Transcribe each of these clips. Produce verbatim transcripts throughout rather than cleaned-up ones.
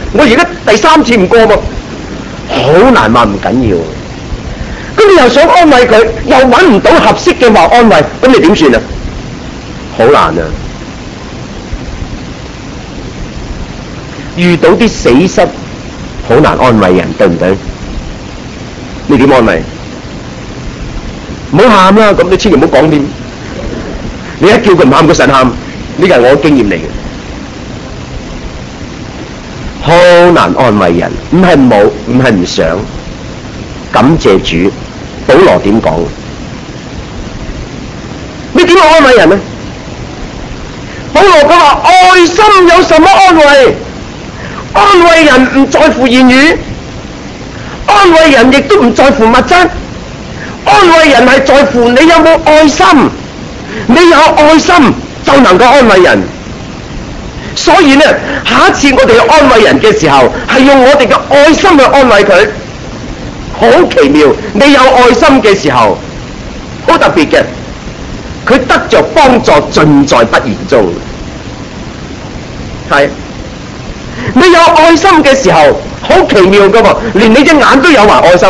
我而家第三次唔過嘛，好難話唔緊要。咁你又想安慰佢，又揾唔到合適嘅話安慰，咁你點算啊？好難啊！遇到啲死失，好難安慰人，對唔對？你點安慰？唔好喊啦，咁你千祈唔好講添。你一叫佢唔喊，個神喊，呢個係我嘅經驗嚟嘅。好難安慰人，唔係冇，唔係唔想。感謝主，保羅點講？你點安慰人呢？保羅佢話：愛心有什麼安慰？安慰人唔在乎言語，安慰人亦都唔在乎物質，安慰人係在乎你有冇愛心。你有愛心就能夠安慰人。所以呢，下一次我哋去安慰人嘅時候，係用我哋嘅愛心去安慰佢。好奇妙！你有愛心嘅時候，好特別嘅，佢得着幫助盡在不言中。係，你有愛心嘅時候，好奇妙噶喎，連你隻眼都有埋愛心，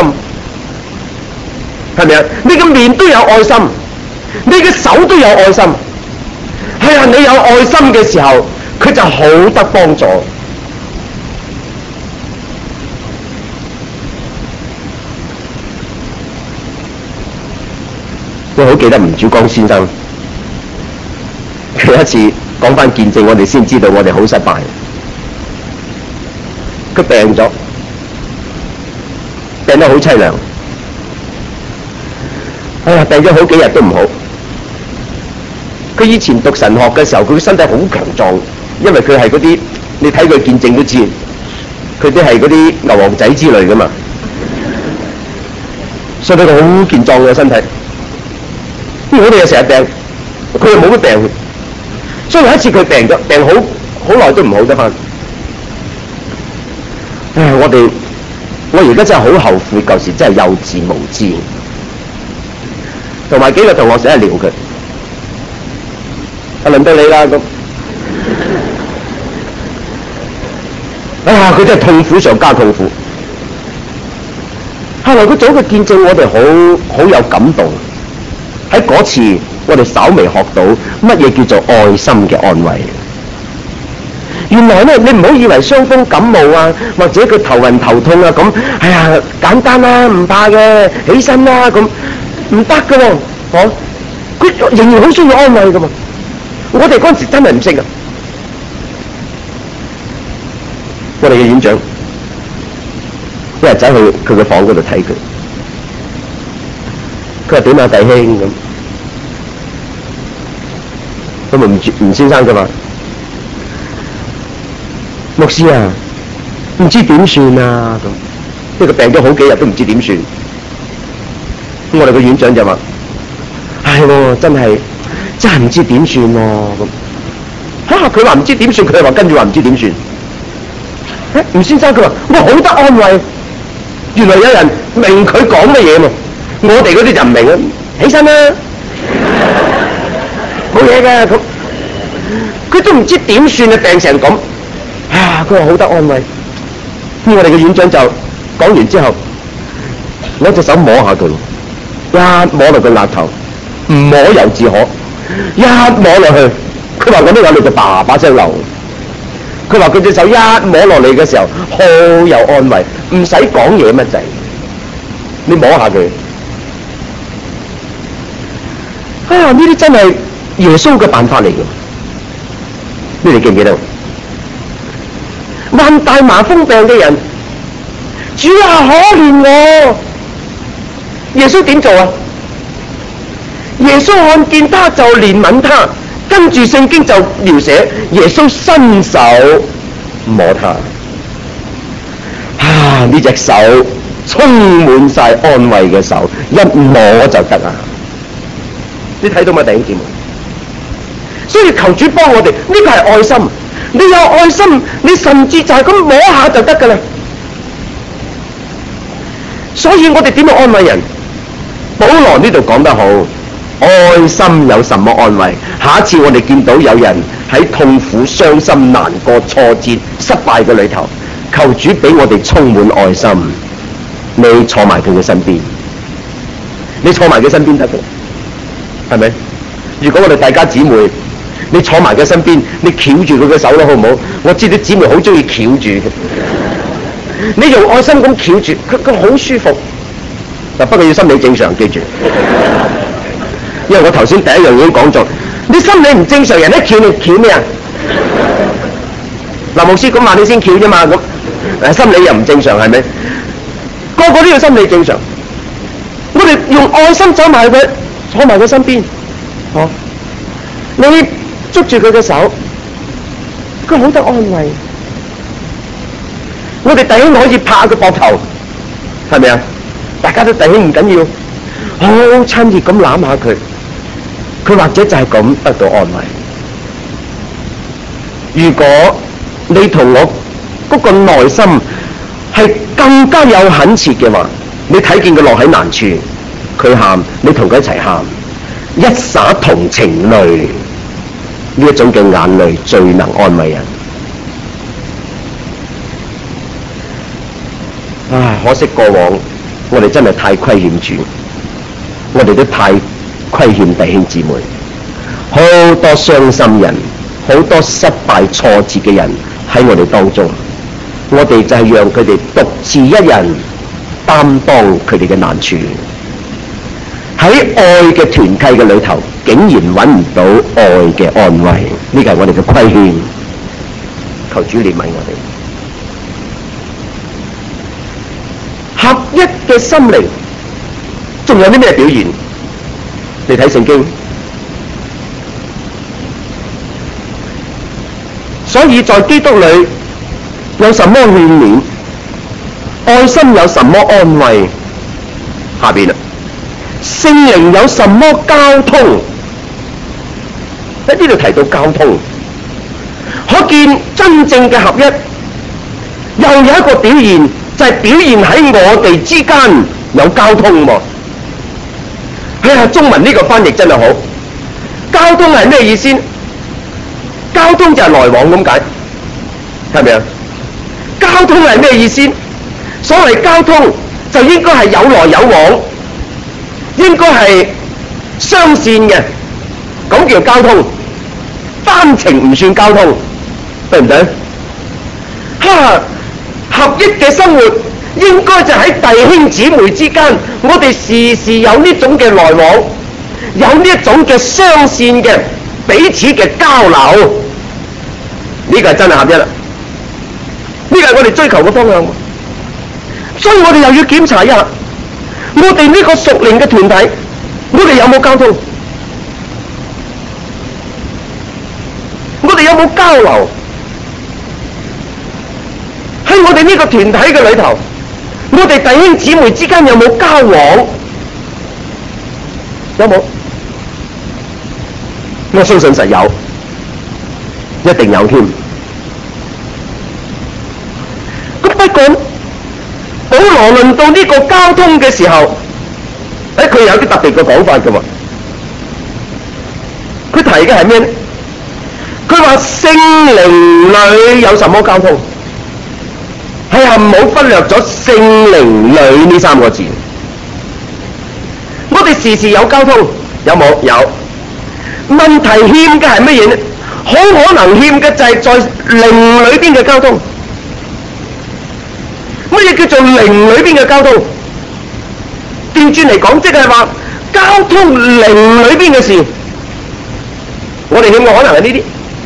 係咪啊？你嘅面都有愛心，你嘅手都有愛心。係啊，你有愛心嘅時候，佢就好得幫助。我好記得吳主光先生，佢一次講翻見證，我哋先知道我哋好失敗。佢病咗，病得好凄涼。哎呀，病咗好幾日都唔好。佢以前讀神學嘅時候，佢身體好強壯，因為佢係嗰啲，你睇佢見證都知，佢都係嗰啲牛王仔之類噶嘛，所以佢好健壯嘅身體。我哋又成日病，佢又冇乜病，所以有一次佢病咗，病好好耐都唔好得翻。唉，我哋我而家真係好後悔，舊時真係幼稚無知，同埋幾個同學成日撩佢，啊輪到你啦咁。哎呀，佢真係痛苦上加痛苦。後來佢做嘅見證，我哋好好有感動。喺嗰次，我哋稍微學到乜嘢叫做愛心嘅安慰。原來咧，你唔好以為傷風感冒啊，或者佢頭暈頭痛啊咁，哎呀簡單啦，唔怕嘅，起身啦咁，唔得噶喎，嗬，佢仍然好需要安慰噶嘛。我哋嗰陣時真係唔識啊。我哋嘅院長一日走去佢嘅房嗰度睇佢。佢話點啊弟兄咁，咁咪吳吳先生㗎嘛？牧師啊，唔知點算啊咁，呢個病咗好幾日都唔知點算。咁我哋個院長就話：係喎，真係真係唔知點算喎咁。嚇！佢話唔知點算，佢又話跟住話唔知點算。誒，吳先生佢話：我好得安慰，原來有人明佢講嘅嘢嘛。我哋嗰啲就唔明啊！起身啦，冇嘢嘅咁，佢都唔知點算啊！病成咁，啊！佢話好得安慰。咁我哋嘅院長就講完之後，攞隻手摸下佢，一摸落佢額頭，唔摸猶自可，一摸落去，佢話嗰啲眼淚就叭叭聲流。佢話佢隻手一摸落嚟嘅時候，好有安慰，唔使講嘢乜滯，你摸下佢。啊！呢啲真係耶穌嘅辦法嚟嘅，你哋記唔記得？患大麻風病嘅人，主啊可憐我！耶穌點做啊？耶穌看見他就憐憫他，跟住聖經就描寫耶穌伸手摸他。啊！呢隻手充滿晒安慰嘅手，一摸就得啊！你睇到嘛，弟兄姊妹？所以求主幫我哋，呢個係愛心。你有愛心，你甚至就係咁摸下就得噶啦。所以我哋點樣安慰人？保羅呢度講得好，愛心有什麼安慰？下一次我哋見到有人喺痛苦、傷心、難過、挫折、失敗嘅裏頭， 求主俾我哋充滿愛心。你坐埋佢嘅身邊，你坐埋佢身邊得嘅，係咪？如果我哋大家姊妹，你坐埋佢身邊，你翹住佢嘅手咯，好唔好？我知啲姊妹好中意翹住嘅，你用愛心咁翹住佢，佢好舒服。嗱，不過要心理正常，記住。因為我頭先第一樣已經講咗，你心理唔正常，人一翹你翹咩啊？嗱，牧師咁話你先翹啫嘛，咁誒心理又唔正常，係咪？個個都要心理正常。我哋用愛心走埋佢，坐埋佢身邊，哦，你捉住佢嘅手，佢好得安慰。我哋弟兄可以拍下佢膊頭，係咪啊？大家都弟兄唔緊要，好親熱咁攬下佢，佢或者就係咁得到安慰。如果你同我嗰個內心係更加有懇切嘅話，你睇見佢落喺難處，佢喊，你同佢一齊喊，一灑同情淚，呢一種嘅眼淚最能安慰人。唉，可惜過往我哋真係太虧欠主，我哋都太虧欠弟兄姊妹，好多傷心人，好多失敗挫折嘅人喺我哋當中，我哋就係讓佢哋獨自一人擔當佢哋嘅難處。喺愛嘅團契嘅裏頭，竟然揾唔到愛嘅安慰，呢個係我哋嘅虧欠。求主憐憫我哋。合一嘅心靈，仲有啲咩表現？你睇聖經。所以在基督裏有什麼勸勉？愛心有什麼安慰？下邊啦，聖靈有什麼交通？喺呢度提到交通，可見真正嘅合一，又有一個表現，就係、是、表現喺我哋之間有交通喎。哎呀，中文呢個翻譯真係好。交通係咩意思？交通就係來往咁解，係咪啊？交通係咩意思？所謂交通就應該係有來有往，應該係雙線嘅，咁叫交通。單程唔算交通，對唔對？哈，合一嘅生活應該就喺弟兄姊妹之間，我哋時時有呢種嘅來往，有呢一種嘅雙線嘅彼此嘅交流，呢個係真係合一啦。呢個係我哋追求嘅方向，所以我哋又要檢查一下，我哋呢個屬靈嘅團體，我哋有冇交通？我哋有冇交流？喺我哋呢個團體嘅裏頭，我哋弟兄姊妹之間有冇交往？有冇？我相信實有，一定有添。咁不過保羅論到呢個交通嘅時候，誒佢有啲特別嘅講法嘅喎。佢提嘅係咩呢？佢話聖靈裏有什麼交通？係啊，唔好忽略咗聖靈裏呢三個字。我哋時時有交通，有冇？有。問題欠嘅係乜嘢呢？好可能欠嘅就係在靈裏邊嘅交通。乜嘢叫做靈裏邊嘅交通？調轉嚟講，即係話交通靈裏邊嘅事，我哋欠嘅可能係呢啲。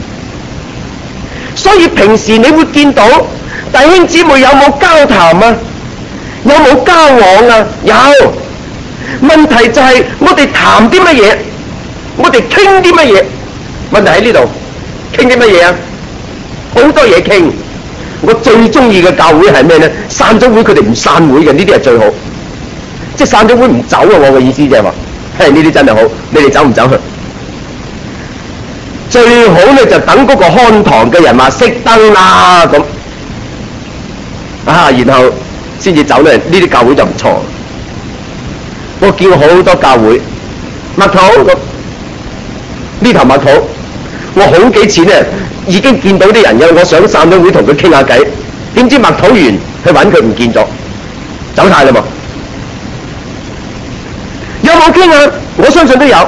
所以平時你會見到弟兄姊妹有冇交談啊？有冇交往啊？有。問題就係我哋談啲乜嘢？我哋傾啲乜嘢？問題喺呢度，傾啲乜嘢啊？好多嘢傾。我最中意嘅教會係咩呢？散咗會佢哋唔散會嘅，呢啲係最好。即係散咗會唔走啊！我嘅意思就係話，係呢啲真係好。你哋走唔走去？最好咧就等嗰個看堂嘅人話熄燈啦咁，啊，然後先至走咧。呢啲教會就唔錯。我見過好多教會麥土咁，呢頭麥土，我好幾次咧已經見到啲人有我想散咗會同佢傾下偈， 點知默禱完去揾佢唔見咗，走晒啦噃。有冇傾啊？我相信都有，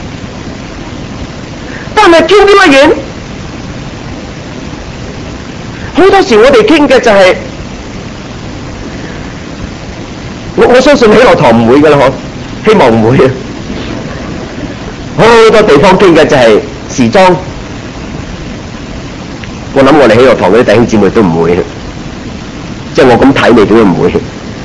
但係傾啲乜嘢？好多時我哋傾嘅就係、是，我我相信喜樂堂唔會噶啦，嗬，希望唔會啊。好多地方傾嘅就係時裝，我諗我哋喜樂堂嗰啲弟兄姊妹都唔會，即係我咁睇你都唔會。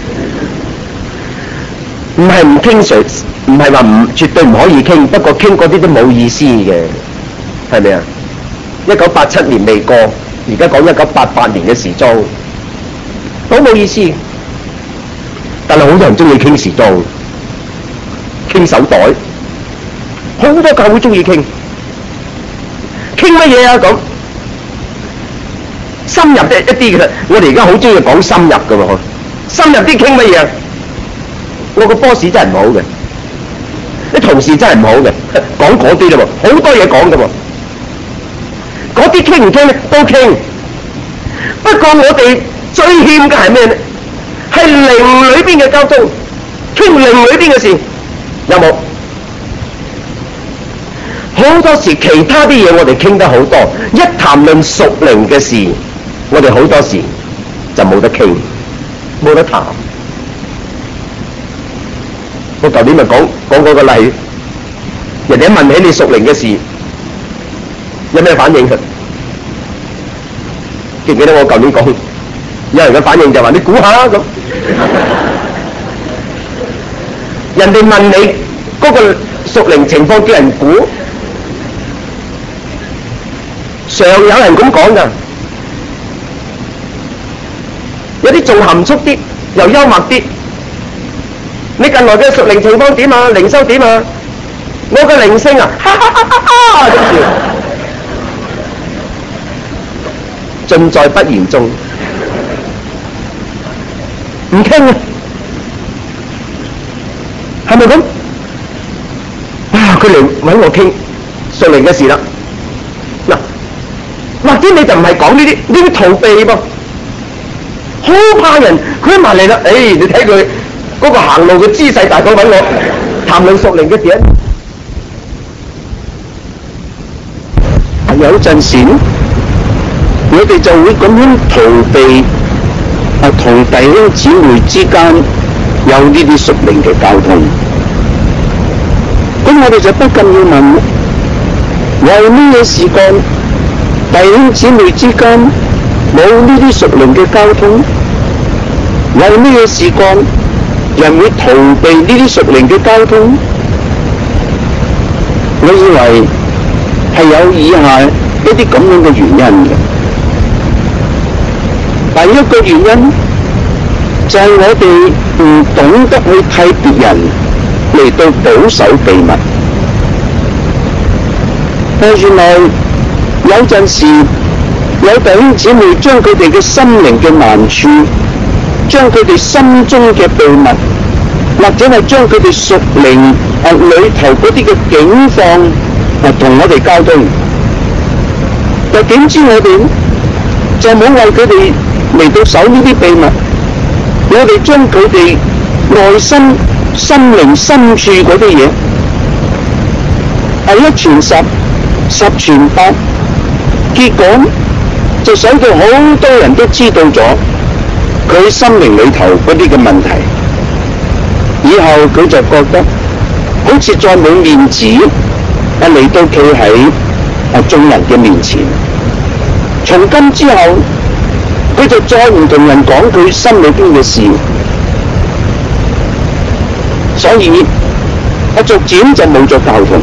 唔係唔傾誰，唔係話唔絕對唔可以傾，不過傾嗰啲都冇意思嘅，係咪啊？一九八七年未過，而家講一九八八年嘅時裝，好冇意思。但係好多人中意傾時裝，傾手袋，好多教會中意傾，傾乜嘢啊？咁深入一一啲嘅，我哋而家好中意講深入噶喎，深入啲傾乜嘢啊？我個 boss 真係唔好嘅，啲同事真係唔好嘅，講嗰啲嘞喎，好多嘢講嘅喎，嗰啲傾唔傾咧都傾。不過我哋最欠嘅係咩咧？係靈裏邊嘅交通，傾靈裏邊嘅事，有冇？好多時其他啲嘢我哋傾得好多，一談論屬靈嘅事，我哋好多時就冇得傾，冇得談。我舊年咪講講嗰個例，人哋一問起你屬靈嘅事，有咩反應？記唔記得我舊年講？有人嘅反應就話：你估下咁。人哋問你嗰個屬靈情況，叫人估，常有人咁講㗎。有啲仲含蓄啲，又幽默啲。你近來嘅屬靈情況點啊？靈修點啊？我嘅靈性啊，哈哈哈哈哈！跟住盡在不言中，唔傾啊，係咪咁？啊，佢嚟揾我傾屬靈嘅事啦。嗱，或者你就唔係講呢啲，呢啲逃避噃，好怕人。佢一埋嚟啦，誒、哎，你睇佢。嗰個行路嘅姿勢，大概揾我談論屬靈嘅點。有陣時咧，我哋就會咁樣逃避啊，同弟兄姊妹之間有呢啲屬靈嘅交通。咁我哋就不禁要問：為咩事幹弟兄姊妹之間冇呢啲屬靈嘅交通？為咩事幹人會逃避呢啲屬靈嘅交通？我以為係有以下一啲咁樣嘅原因嘅。第一個原因就係我哋唔懂得去替別人嚟到保守秘密。但原來有陣時有弟兄姊妹將佢哋嘅心靈嘅難處，將佢哋心中嘅秘密，或者係將佢哋屬靈啊裏頭嗰啲嘅境況啊同我哋交通，但點知我哋就冇為佢哋嚟到守呢啲秘密，我哋將佢哋內心心靈深處嗰啲嘢係一傳十，十傳百，結果就使到好多人都知道咗佢心靈裏頭嗰啲嘅問題，以後佢就覺得好似再冇面子啊嚟到企喺啊眾人嘅面前。從今之後，佢就再唔同人講佢心裏邊嘅事，所以啊逐漸就冇咗教同。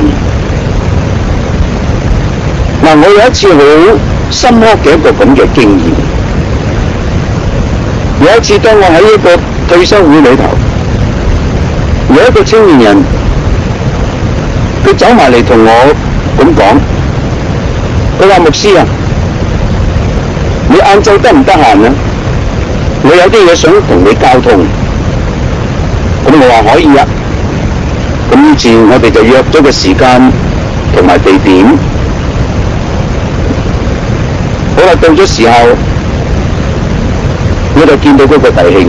嗱，我有一次好深刻嘅一個咁嘅經驗。有一次當我喺一個退休會裏頭，有一個青年人，佢走埋嚟同我咁講，佢話：牧師啊，你晏晝得唔得閒啊？我有啲嘢想同你交通。咁我話可以啊。咁於是我哋就約咗個時間同埋地點。好啦，到咗時候， 我就見到嗰個弟兄，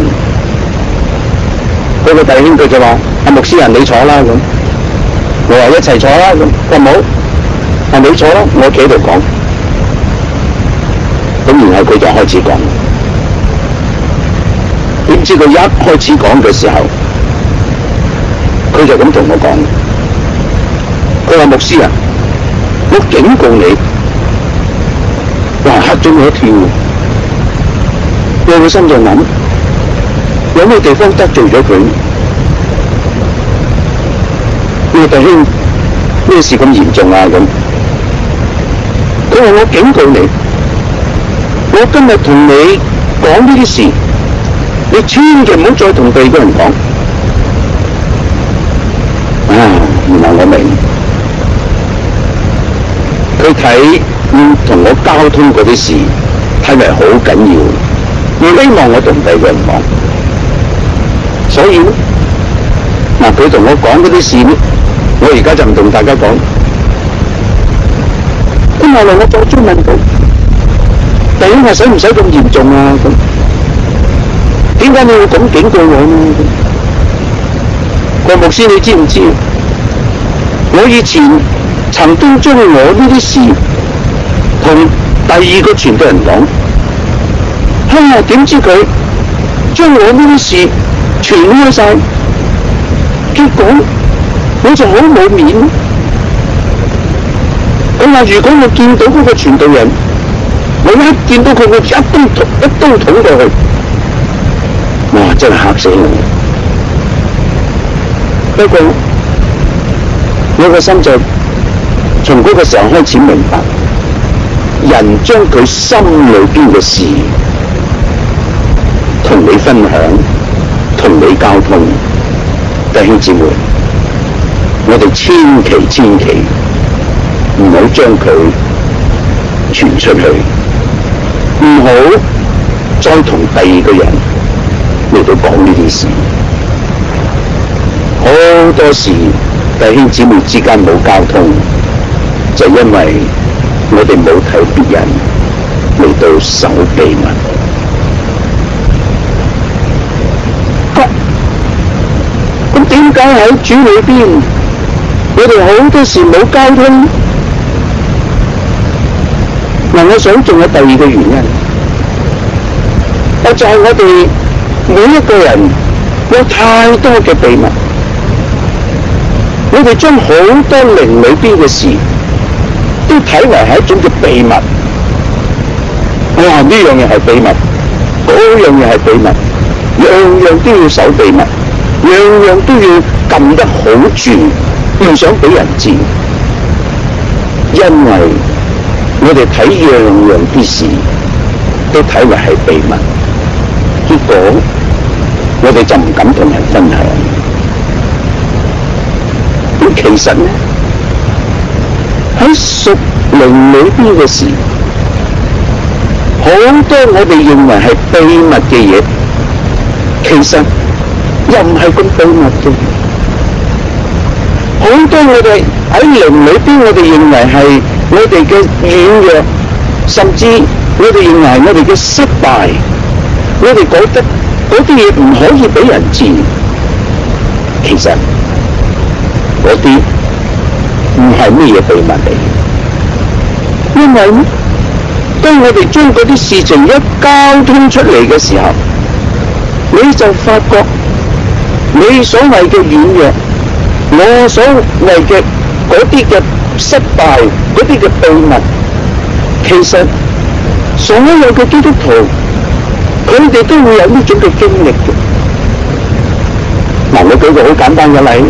嗰、嗰個弟兄佢就話：阿牧師人你坐啦咁。我話一齊坐啦咁，佢冇，係你坐啦，我企喺度講。咁然後佢就開始講，點知佢一開始講嘅時候，佢就咁同我講，佢話牧師啊，我警告你，哇嚇咗我一跳，我個心就諗，有咩地方得罪咗佢？呢個弟兄咩事咁嚴重啊？咁佢話我警告你，我今日同你講呢啲事，你千祈唔好再同第二個人講。啊，原來我明，佢睇要同我交通嗰啲事，睇嚟好緊要，要希望我同第二個人講。所以咧，嗱佢同我講嗰啲事咧，我而家就唔同大家講。咁後來我再追問佢，弟兄話使唔使咁嚴重啊？咁點解你會咁警告我呢？個牧師你知唔知？我以前曾經將我呢啲事同第二個傳道人講，啊點知佢將我呢啲事傳開晒，結果我就好冇面。我話如果我見到嗰個傳道人，我一見到佢，我一刀一刀捅過去，哇！真係嚇死我。不過我個心就從嗰個時候開始明白，人將佢心裏邊嘅事同你分享，同你交通，弟兄姊妹，我哋千祈千祈唔好將佢傳出去，唔好再同第二個人嚟到講呢啲事。好多時弟兄姊妹之間冇交通，就因為我哋冇睇別人嚟到守秘密。咁點解喺主裏邊，我哋好多時冇交通？嗱，我想仲有第二個原因，就係我哋每一個人有太多嘅秘密，我哋將好多靈裏邊嘅事都睇為係一種嘅秘密。哇！呢樣嘢係秘密，嗰樣嘢係秘密，樣樣都要守秘密，樣樣都要撳得好住，唔想俾人知，因為我哋睇樣樣啲事都睇為係秘密，結果我哋就唔敢同人分享。咁其實呢，喺屬靈裏邊嘅事，好多我哋認為係秘密嘅嘢，其實又唔係咁秘密嘅。好多我哋喺靈裏邊，我哋認為係我哋嘅軟弱，甚至我哋認為係我哋嘅失敗，我哋覺得嗰啲嘢唔可以俾人知。其實嗰啲唔係咩嘢秘密嚟，因為呢，當我哋將嗰啲事情一交通出嚟嘅時候，你就發覺你所謂嘅軟弱，我所謂嘅嗰啲嘅失敗，嗰啲嘅秘密，其實所有嘅基督徒，佢哋都會有呢種嘅經歷嘅。嗱，我舉個好簡單嘅例，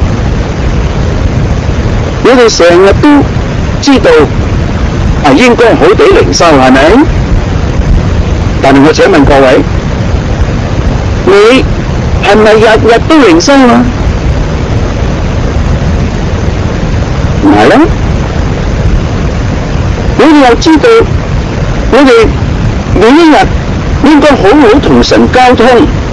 你哋成日都知道啊，應該好地靈修係咪？但係我請問各位，你係咪日日都靈修啊？唔係啦，你哋又知道，我哋每一日應該好好同神交通。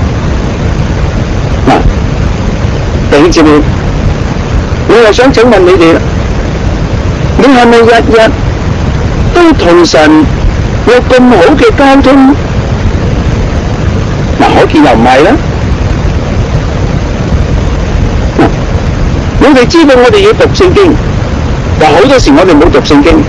嗱，弟兄姊妹，我又想請問你哋啦，你係咪日日都同神有咁好嘅交通？ 可見又唔係啦。我哋知道我哋要讀聖經，但好多時我哋冇讀聖經。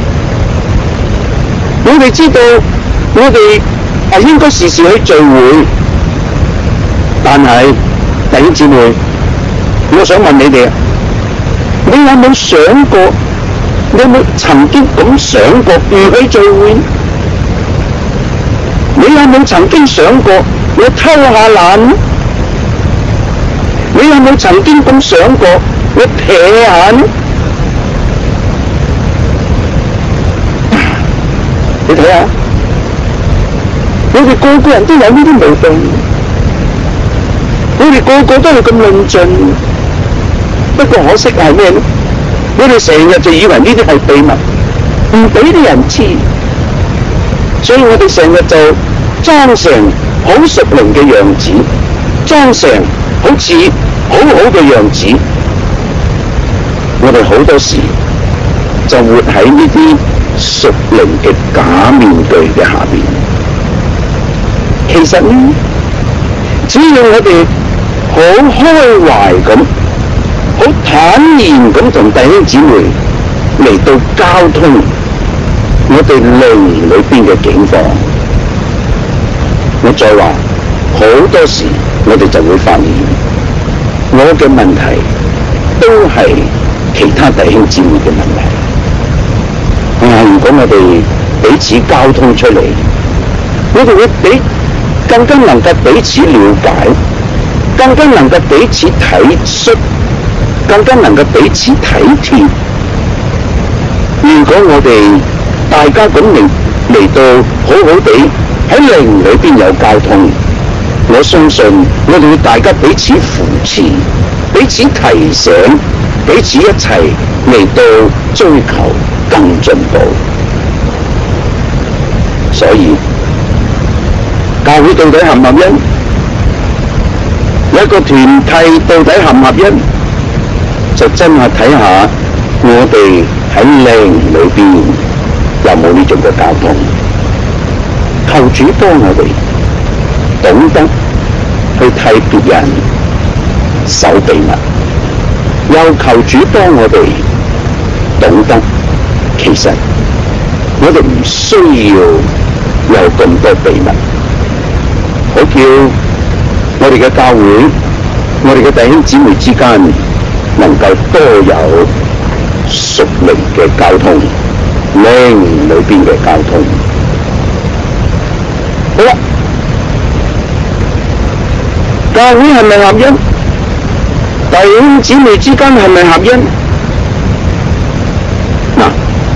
我哋知道我哋係應該時時去聚會，但係弟兄姊妹，我想問你哋，你有冇想過？你有冇曾經咁想過唔去聚會？你有冇曾經想過我偷下懶？你有冇曾經咁想過我撇下呢？你睇下，我哋個個人都有呢啲毛病，我哋個個都係咁論盡。不過可惜係咩呢？我哋成日就以為呢啲係秘密，唔俾啲人知，所以我哋成日就裝成好屬靈嘅樣子，裝成好似好好嘅樣子。我哋好多時就活喺呢啲屬靈嘅假面具嘅下邊。其實呢，只要我哋好開懷咁，好坦然咁同弟兄姊妹嚟到交通我哋靈裏邊嘅境況，我再話好多時我哋就會發現我嘅問題都係其他弟兄姊妹嘅問題。啊，如果我哋彼此交通出嚟，我哋會比更加能夠彼此了解，更加能夠彼此體恤，更加能夠彼此體貼。如果我哋大家咁嚟嚟到好好地喺靈裏邊有交通，我相信我哋會大家彼此扶持，彼此提醒，彼此一齊嚟到追求更進步。所以教會到底合唔合一？一個團體到底合唔合一？就真係睇下我哋喺靈裏邊有冇呢種嘅交通。求主幫我哋懂得去替別人守秘密，又求主幫我哋懂得，其實我哋唔需要有咁多秘密，好叫我哋嘅教會，我哋嘅弟兄姊妹之間能夠多有屬靈嘅交通，靈裏邊嘅交通。好啦，教會係咪合一？弟兄姊妹之間係咪合一？嗱，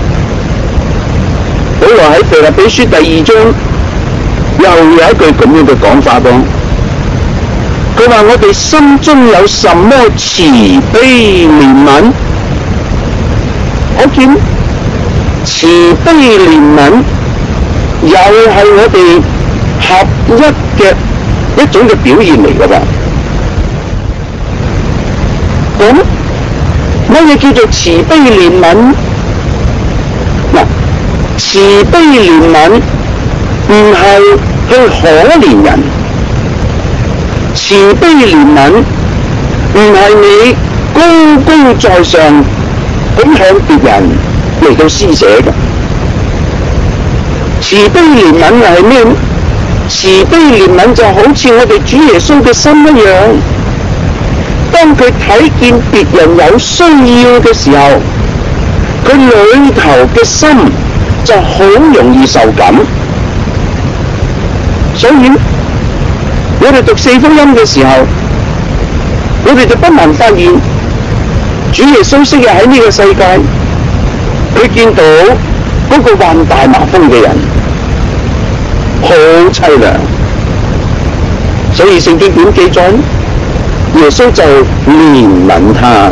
保羅喺腓立比書第二章又有一句咁樣嘅講法噃，佢話我哋心中有什麼慈悲憐憫，可見慈悲憐憫又係我哋合一嘅一種嘅表現嚟噶噃。咁乜嘢叫做慈悲憐憫？嗱，慈悲憐憫唔係去可憐人，慈悲憐憫唔係你高高在上咁向別人嚟到施捨嘅。慈悲憐憫又係咩？慈悲憐憫就好似我哋主耶穌嘅心一樣，當佢睇見別人有需要嘅時候，佢裏頭嘅心就好容易受感。所以我哋讀四福音嘅時候，我哋就不難發現主耶穌昔日喺呢個世界，佢見到嗰個患大麻風嘅人好淒涼，所以聖經點記載？耶穌就憐憫他。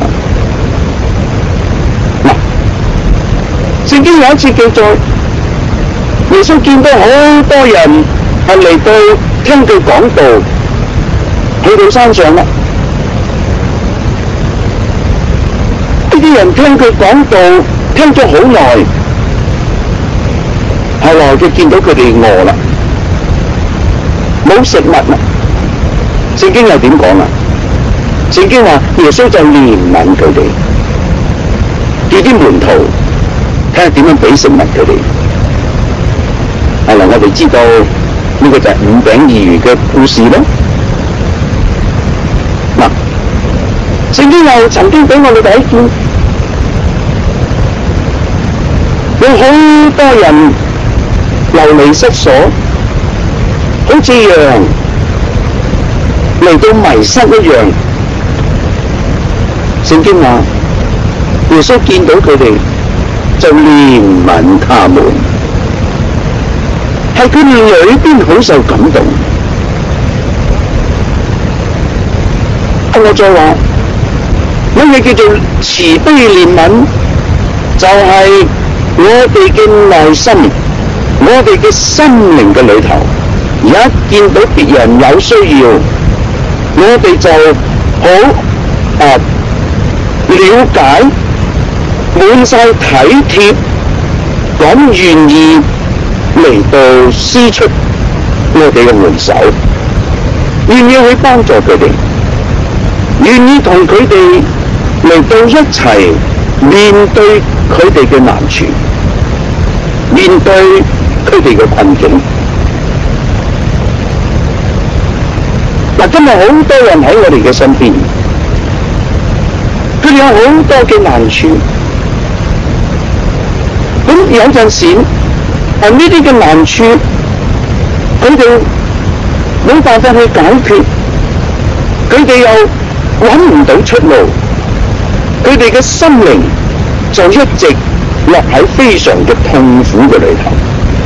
嗱，聖經有一次記載，耶穌見到好多人係嚟到聽佢講道，去到山上啦。呢啲人聽佢講道，聽咗好耐，後來佢見到佢哋餓啦， 冇食物啦。聖經又點講啊？聖經話耶穌就憐憫佢哋，叫啲門徒睇下點樣俾食物佢哋。係啦，我哋知道呢個就係五餅二魚嘅故事咯。嗱，聖經又曾經俾我哋睇見，有好多人流離失所，好似羊嚟到迷失一樣。聖經話耶穌見到佢哋就憐憫他們，係佢哋裏邊好受感動。我再話乜嘢叫做慈悲憐憫？就係、是、我哋嘅內心，我哋嘅心靈嘅裏頭，一見到別人有需要，我哋就好啊了解，滿晒體貼，咁願意嚟到施出我哋嘅援手，願意去幫助佢哋，願意同佢哋嚟到一齊面對佢哋嘅難處，面對佢哋嘅困境。嗱，今日好多人喺我哋嘅身邊，佢哋有好多嘅難處，咁有陣時係呢啲嘅難處，佢哋冇辦法去解決，佢哋又揾唔到出路，佢哋嘅心靈就一直落喺非常嘅痛苦嘅裏頭。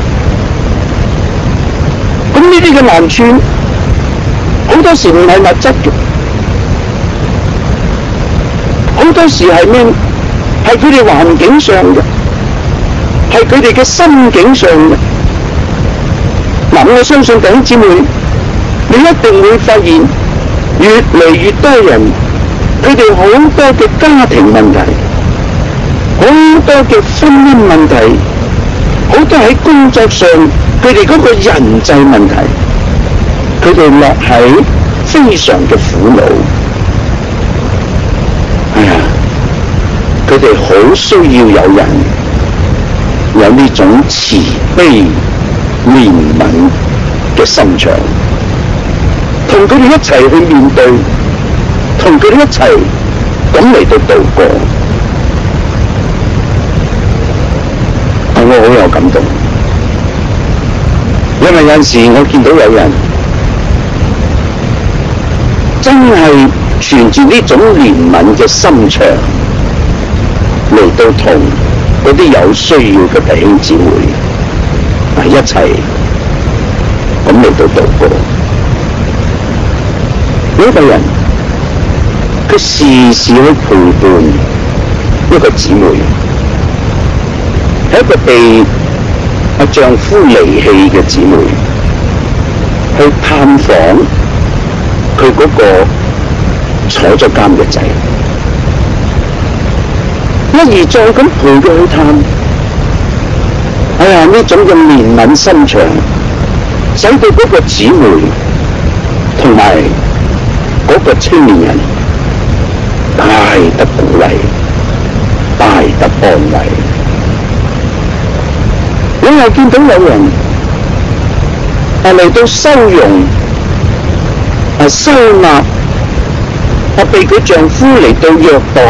咁呢啲嘅難處，好多時唔係物質嘅，好多時係咩？係佢哋環境上嘅，係佢哋嘅心境上嘅。嗱，我相信弟兄姊妹，你一定會發現越嚟越多人，佢哋好多嘅家庭問題，好多嘅婚姻問題，好多喺工作上佢哋嗰個人際問題，佢哋落喺非常嘅苦惱。哎呀，佢哋好需要有人有呢種慈悲憐憫嘅心腸，同佢哋一齊去面對，同佢哋一齊咁嚟到度過。我好有感動，因為有陣時我見到有人真係存住呢種憐憫嘅心腸嚟到同嗰啲有需要嘅弟兄姊妹係一齊咁嚟到度過。呢一個人佢時時去陪伴一個姊妹，係一個被阿丈夫離棄嘅姊妹，去探訪佢嗰個坐咗監嘅仔，一而再咁陪佢去探。哎呀，呢種嘅憐憫心腸，使到嗰個姊妹同埋嗰個青年人大得鼓勵，大得安慰。我又見到有人係嚟到收容、係收納、係被佢丈夫嚟到虐待、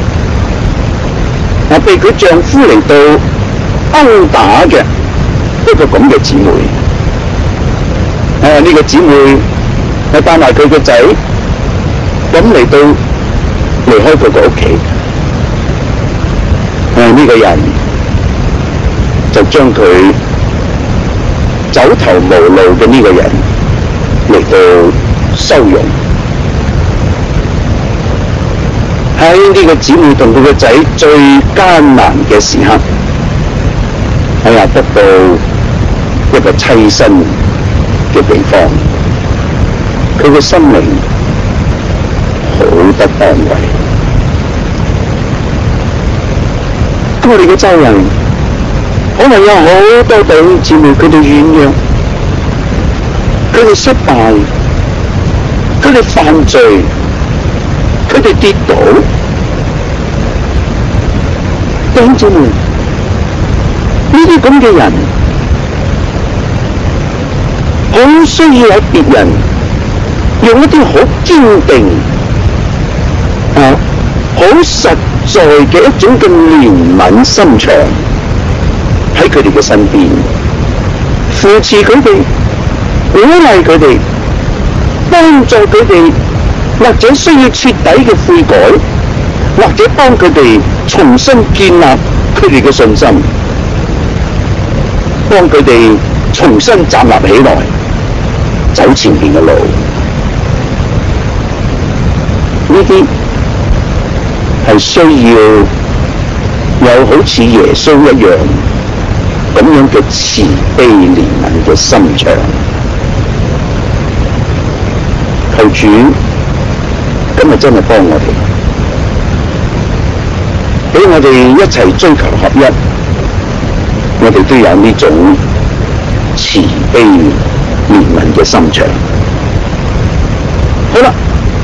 係被佢丈夫嚟到毆打嘅一個咁嘅姊妹。啊！呢個姊妹係帶埋佢個仔咁嚟到離開佢個屋企。啊！呢個人就將佢走投無路嘅呢個人嚟到收容。喺呢個姊妹同佢個仔最艱難嘅時刻，哎呀，得到一個棲身嘅地方，佢嘅心靈好得安慰。我哋嘅周圍可能有好多弟兄姊妹，佢哋軟弱，佢佢哋失敗，佢哋犯罪，佢哋跌倒。弟兄姊妹，呢啲咁嘅人，好需要有別人用一啲好堅定啊、好實在嘅一種嘅憐憫心腸喺佢哋嘅身邊，扶持佢哋，鼓勵佢哋，幫助佢哋，或者需要徹底嘅悔改，或者幫佢哋重新建立佢哋嘅信心，幫佢哋重新站立起來，走前面嘅路。呢啲係需要有好似耶穌一樣咁樣嘅慈悲憐憫嘅心腸。求主今日真係幫我哋，俾我哋一齊追求合一，我哋都有呢種慈悲憐憫嘅心腸。好啦，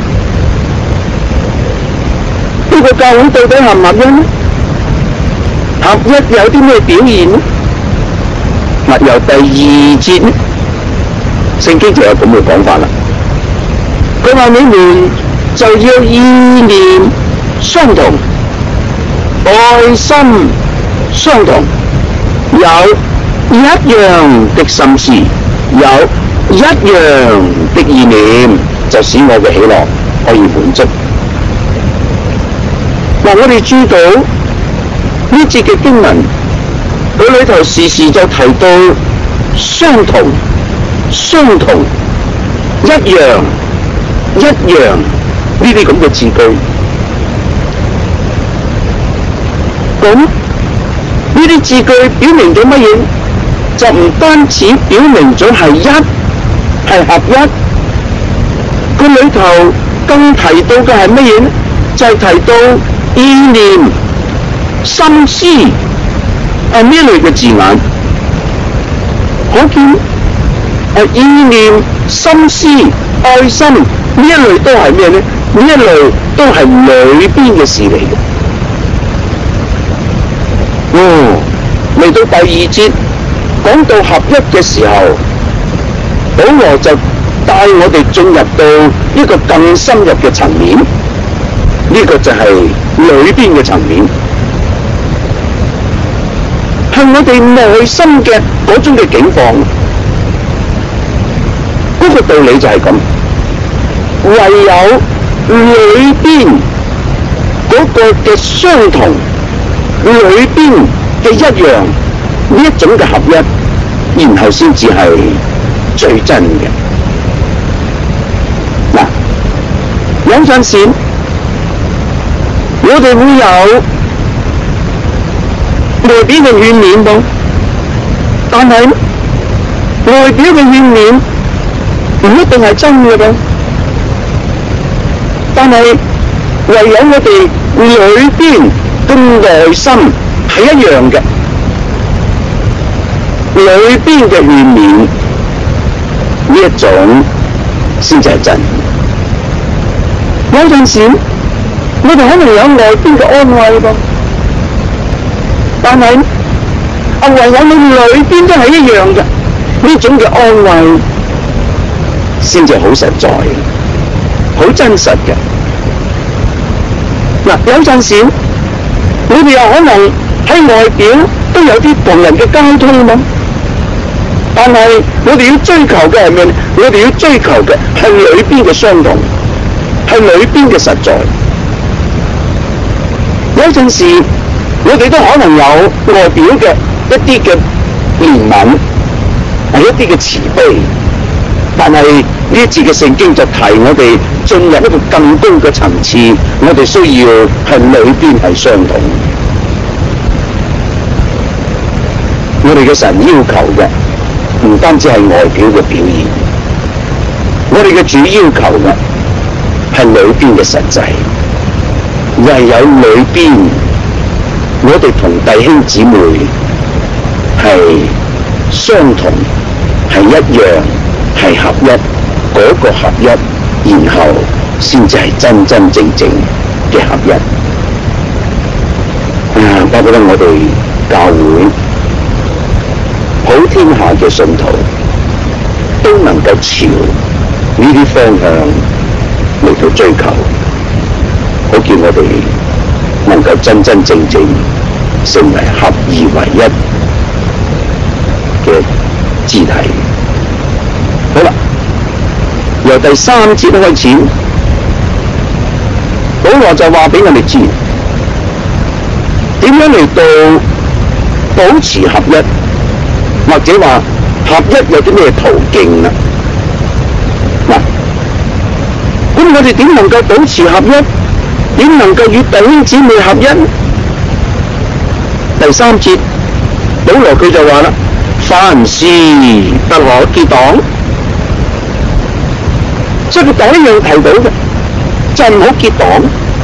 呢個教會到底合唔合一呢？合一有啲咩表現呢？嗱，由第二節呢，聖經就有咁嘅講法啦。佢話：你們就要意念相同，愛心相同，有一樣的心思，有一樣的意念，就使我嘅喜樂可以滿足。嗱，我哋知道呢節嘅經文，佢裏頭時時就提到相同、相同、一樣、一樣呢啲咁嘅字句。咁呢啲字句表明咗乜嘢？就唔單止表明咗係一，係合一。佢裏頭更提到嘅係乜嘢呢？就係、是、提到意念、心思啊呢類嘅字眼。可見啊意念、心思、愛心呢一類都係咩呢？呢一類都係裏邊嘅事嚟嘅。哦，嚟到第二節講到合一嘅時候，保羅就帶我哋進入到一個更深入嘅層面，呢、這個就係裏邊嘅層面，係我哋內心嘅嗰種嘅境況。嗰、那個道理就係咁，唯有裏邊嗰個嘅相同，裏邊嘅一樣呢一種嘅合一，然後先至係最真嘅。嗱，有陣時我哋會有外表嘅勸勉噃，但係外表嘅勸勉唔一定係真嘅噃。但係唯有我哋裏邊嘅內心係一樣嘅，裏邊嘅勸勉呢一種先至係真。有陣時我哋可能有外邊嘅安慰噃，但係啊唯有你裏邊都係一樣嘅，呢種嘅安慰先至好實在，好真實嘅。嗱，有陣時我哋又可能喺外表都有啲同人嘅交通嘛，但係我哋要追求嘅係咩？我哋要追求嘅係裏邊嘅相同，係裏邊嘅實在。有陣時我哋都可能有外表嘅一啲嘅憐憫，係一啲嘅慈悲，但係呢一節嘅聖經就提我哋進入一個更高嘅層次，我哋需要係裏邊係相同。我哋嘅神要求嘅唔單止係外表嘅表現，我哋嘅主要求嘅係裏邊嘅實際。唯有裏邊，我哋同弟兄姊妹係相同，係一樣，係係合一，嗰、那個合一，然後先至係真真正正嘅合一。啊，巴不得我哋教會普天下嘅信徒都能夠朝呢啲方向嚟到追求，好叫我哋能夠真真正正成為合二為一嘅肢體。好啦，由第三節開始，保羅就話俾我哋知點樣嚟到保持合一，或者話合一有啲咩途徑啊？嗱，咁我哋點能夠保持合一？點能夠與弟兄姊妹合一？第三節，保羅佢就話啦：凡事不可結黨。所以佢第一樣提到嘅就唔好結黨。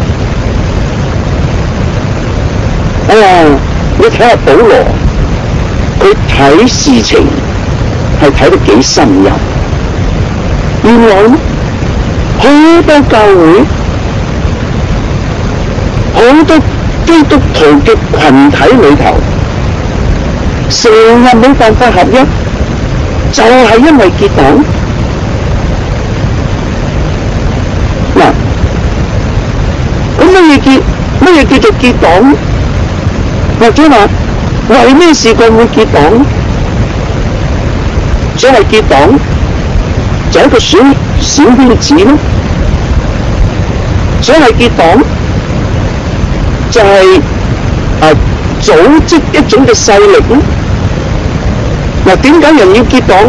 哦，你睇下保羅，佢睇事情係睇得幾深入。原來好多教會、好多基督徒嘅群體裏頭，成日冇辦法合一，就係因為結黨。嗱，咁乜嘢結乜嘢叫做結黨？或者話為咩事佢會結黨？所謂結黨就係一個小小圈子咯。所謂結黨就係、是、啊組織一種嘅勢力咯。嗱，點解人要結黨？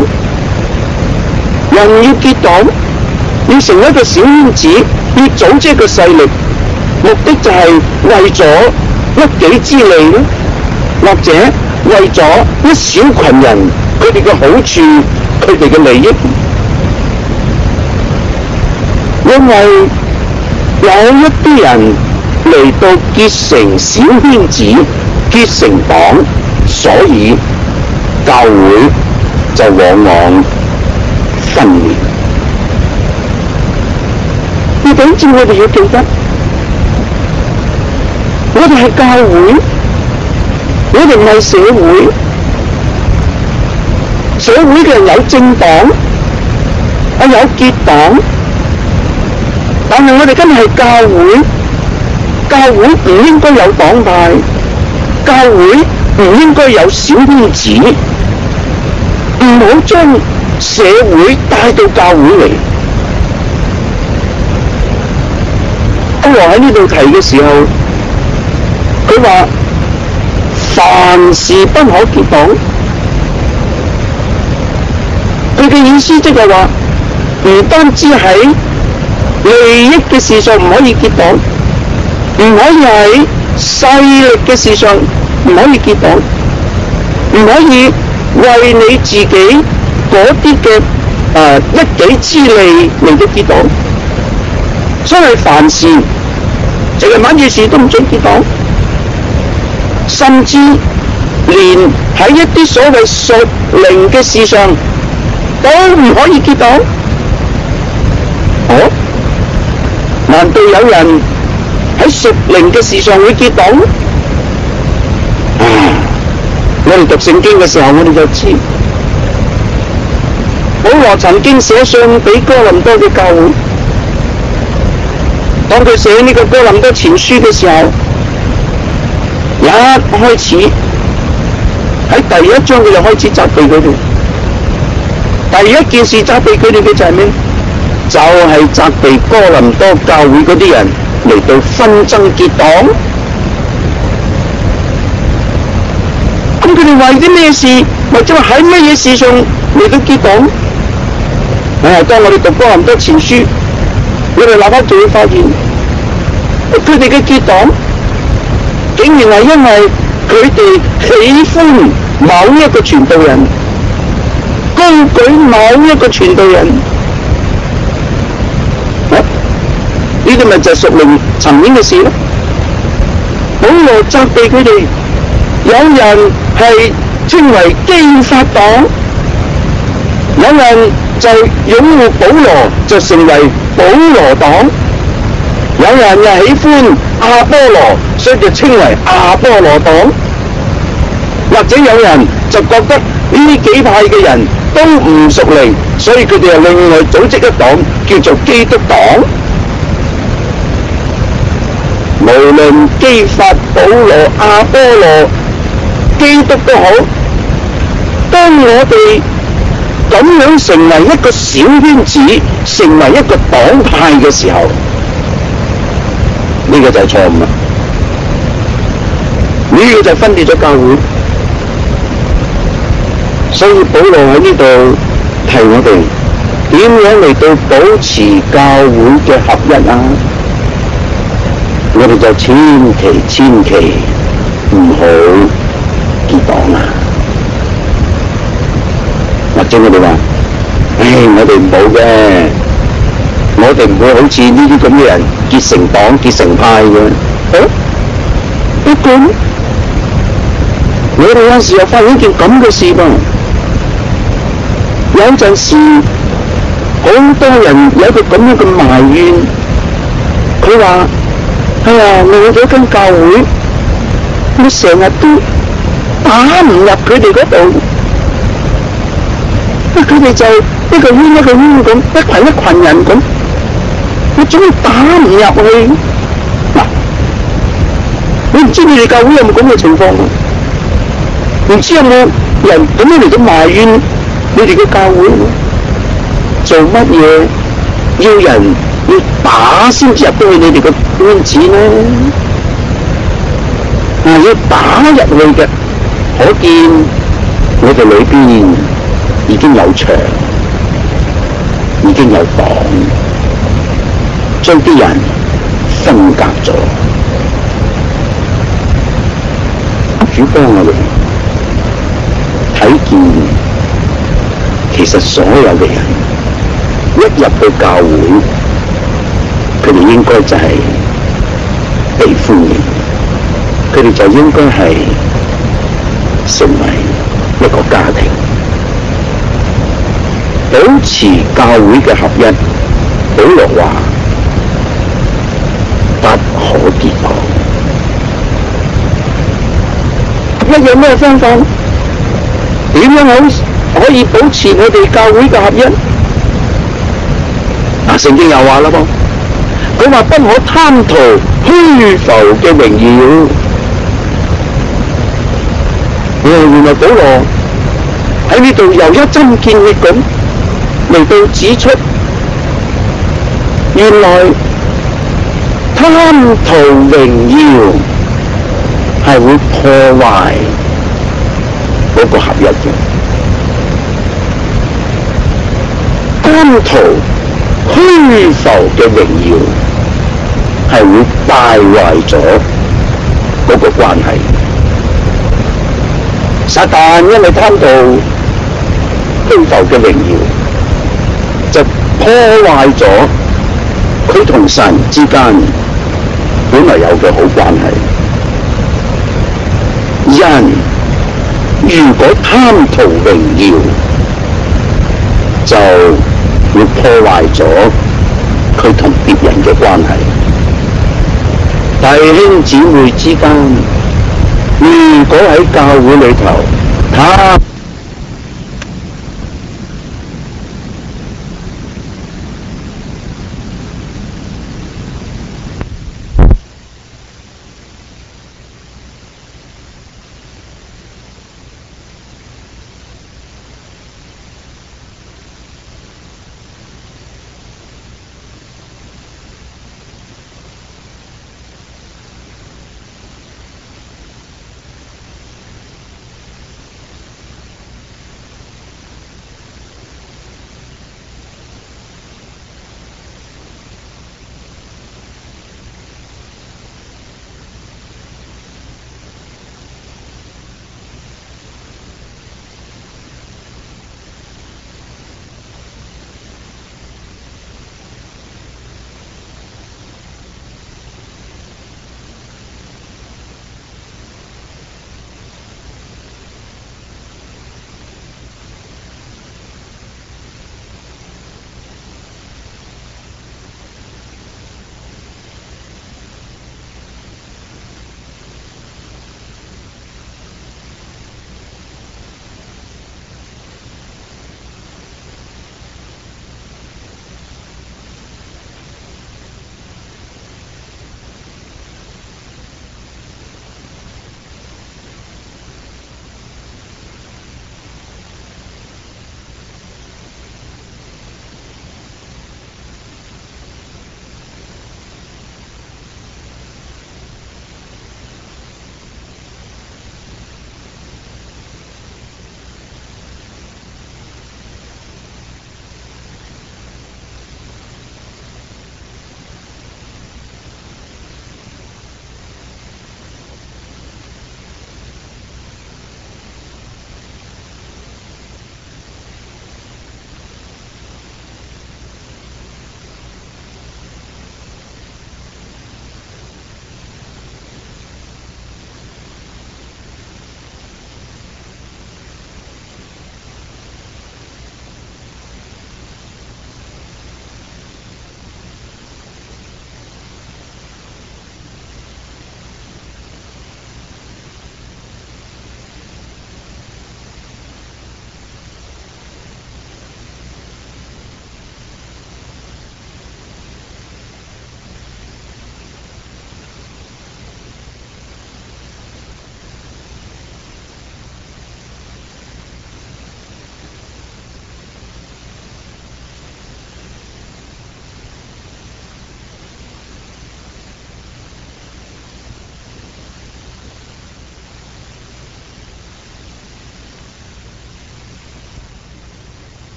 人要結黨，要成為一個小圈子，要組織一個勢力，目的就係為咗一己之利咯，或者為咗一小群人佢哋嘅好處，佢哋嘅利益。因為有一啲人嚟到結成小圈子，結成黨，所以教會就往往分裂。呢點知我哋要記得，我哋係教會，我哋唔係社會。社會嘅人有政黨，啊有結黨，但係我哋今日係教會，教會唔應該有黨派，教會唔應該有小圈子，唔好將社會帶到教會嚟。保羅喺呢度提嘅時候，佢話凡事不可結黨。佢嘅意思即係話，唔單止喺利益嘅事上唔可以結黨，唔可以喺勢力嘅事上唔可以結黨，唔可以為你自己嗰啲嘅誒一己之利嚟到結黨。所以凡事淨係乜嘢事都唔准結黨，甚至連喺一啲所謂屬靈嘅事上都唔可以結黨。哦，難道有人喺屬靈嘅事上會結黨？啊！我哋讀聖經嘅時候，我哋就知保羅曾經寫信俾哥林多嘅教會。當佢寫呢個哥林多前書嘅時候，一開始喺第一章佢就開始責備佢哋。第一件事責備佢哋嘅就係咩？就係、是、責備哥林多教會嗰啲人嚟到紛爭結黨。咁佢哋為啲咩事，或者話喺乜嘢事上嚟到結黨？啊！當我哋讀哥林多前書，我哋立刻就會發現，佢哋嘅結黨竟然係因為佢哋喜歡某一個傳道人，高舉某一個傳道人。啊！呢啲咪就係屬靈層面嘅事咯。保羅責備佢哋，有人係稱為基法黨，有人就擁護保羅，就成為保羅黨；有人又喜歡亞波羅，所以就稱為亞波羅黨；或者有人就覺得呢幾派嘅人都唔屬靈，所以佢哋又另外組織一黨，叫做基督黨。無論基法、保羅、亞波羅、基督都好，當我哋咁樣成為一個小圈子，成為一個黨派嘅時候，呢個就係錯誤啦。呢個就分裂咗教會。所以保羅喺呢度提我哋點樣嚟到保持教會嘅合一啊！我哋就千祈千祈唔好結黨啊！或者我哋話，唉，我哋唔好嘅，我哋唔會好似呢啲咁嘅人結成黨結成派嘅。好，不過我哋有時又發現一件咁嘅事噃。有陣時好多人有一個咁樣嘅埋怨，佢話：哎呀，我咗間教會，我成日都打唔入佢哋嗰度，佢哋就一個圈一個圈咁，一群一群人咁，我總係打唔入去。嗱，你唔知你哋教會有冇咁嘅情況啊？唔知有冇人咁樣嚟到埋怨你哋嘅教會做乜嘢？要人要打先至入到去你哋嘅圈子呢？啊，要打入去嘅，可見我哋裏邊已經有牆，已經有黨，將啲人分隔咗。主幫我哋睇見，其實所有嘅人一入到教會，佢哋應該就係被歡迎，佢哋就應該係成為一個家庭，保持教會嘅合一。保羅話不可結黨。合一有咩方法？點樣可可以保持我哋教會嘅合一？啊，聖經又話啦噃，佢話不可貪圖虛浮嘅榮耀。原來保羅喺呢度又一針見血咁嚟到指出，原來貪圖榮耀係會破壞嗰個合一嘅。貪圖虛浮嘅榮耀係會敗壞咗嗰個關係。撒旦因為貪到虛浮嘅榮耀，就破壞咗佢同神之間本來有嘅好關係。人如果貪圖榮耀，就會破壞咗佢同別人嘅關係。弟兄姊妹之間，如果喺教會裏頭貪